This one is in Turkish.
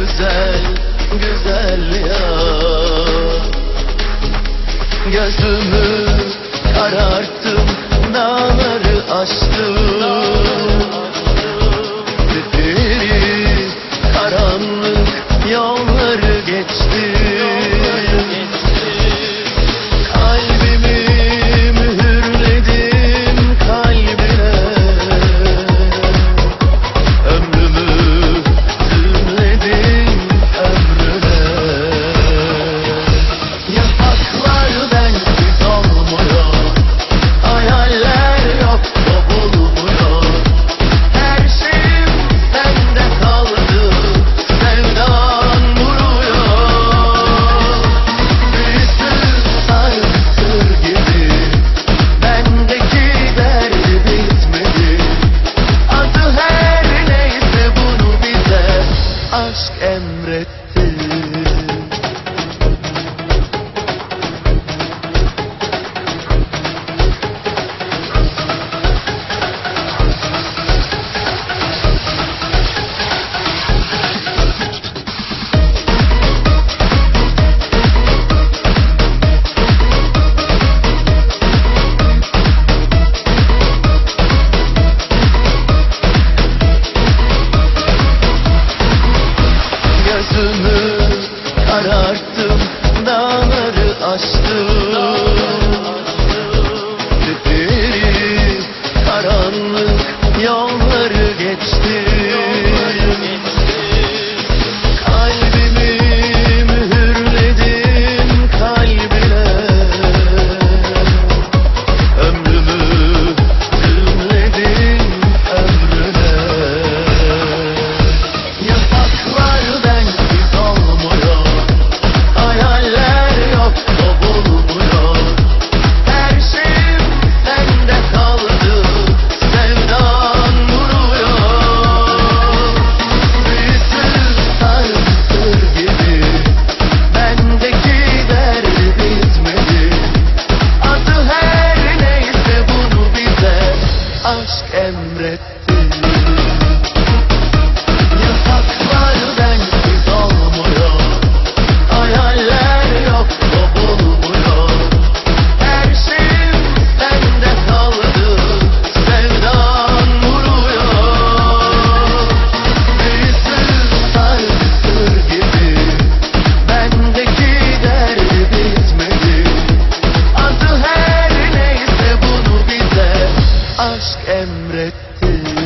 güzel güzel ya. Gözümü kararttım, dağları aştım. Zifiri karanlık yolları geçtim. Kalbimi mühürledim kalbine. Ömrümü zümledim ömrüne. Yapraklar bensiz olmuyor, hayaller yok, o bulmuyor. Her şeyim sende kaldı, sevdan vuruyor. Büyüsün sarımsır gibi, bendeki derdi bitmedi. Adı her neyse bunu bize aşk emretti. Gözümü kararttım, dağları aştım. Zifiri karanlık yolları geçtim. Kalbimi mühürledim kalbine. Ömrümü zümledim ömrüne. Yapraklar bensiz olmuyor, hayaller yok, o bulmuyor. Her şeyim sende kaldı, sevdan vuruyor. Büyüsün sarımsır gibi, bendeki derdi bitmedi. Adı her neyse bunu bize aşk emretti. Yapraklar bensiz olmuyor, hayaller yok, o bulmuyor. Her şeyim sende kaldı, sevdan vuruyor. Büyüsün sarımsır gibi, bendeki derdi bitmedi. Adı her neyse bunu bize aşk emretti.